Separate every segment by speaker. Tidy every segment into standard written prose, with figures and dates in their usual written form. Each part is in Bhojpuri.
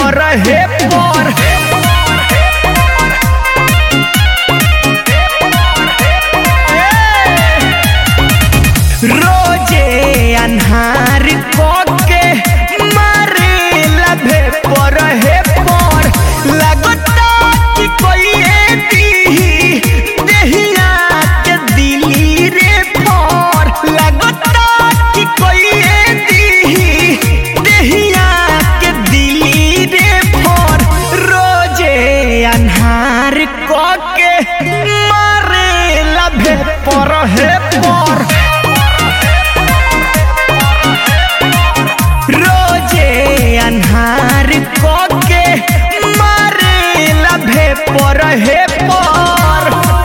Speaker 1: पर हे पर रोजे अन्हार के मारे लभे पर हे पर लगता कि कोई दी देहिया के दिली रे पर लगता कि कोई दी देहिया के दिली रे पर रोजे अन्हार के मारे लभे पर हे पर अन्हार के मारे लभे पर हे पर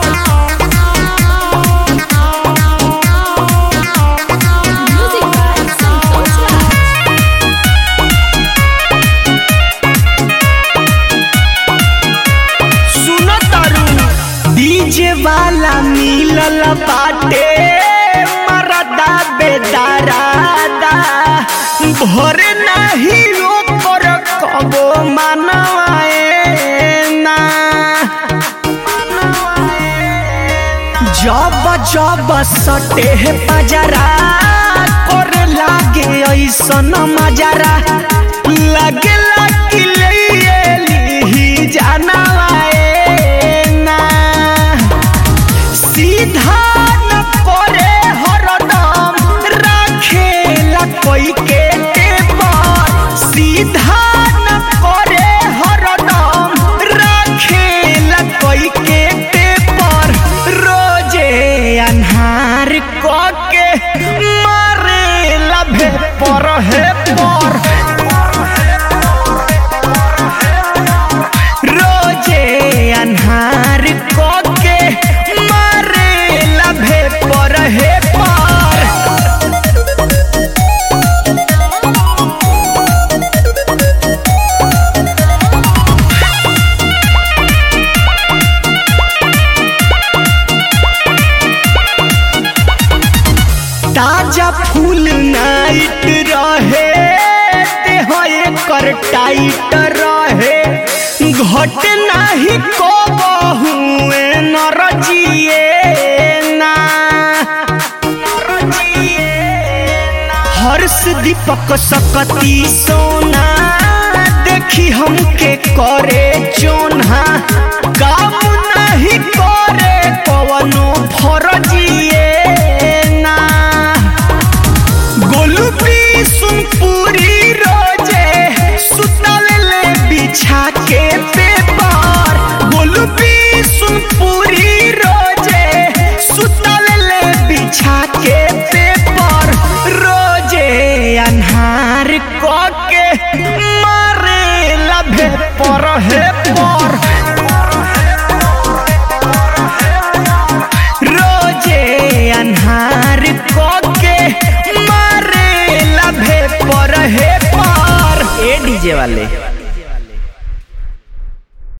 Speaker 1: सुनो तारू डीजे वाला मिलल बाटे मरदा बेदारादा भोर नहीं ओकर कबो मनवाए ना जब जब सटे पजरा कर लागे ऐसन मजरा लगे कि ले जानवाए ना सीधा न करे हरदम रखेला कोई के सीधा न करे हरदम रखेला कोई के पर रोजे अन्हार के मारे लभे पर हे पर रोजे अन्हार के मारे लभे पर हे पर ताजा फूल नाइट रहे देह एकर टाइट रहे घट नहीं को बहुए नरजिए ना हर्ष दीपक सकती सोना देखी हमके करे चोना काम नहीं करे कवनो फरजिए सुन पूरी रोजे सुतले बिछा के पेपर गोलबी सुन पूरी रोजे सुतले बिछा के पेपर रोजे अन्हार के मारे लभे पर हे पर रोजे अन्हार के मारे लभे पर हे पर ए डीजे वाले।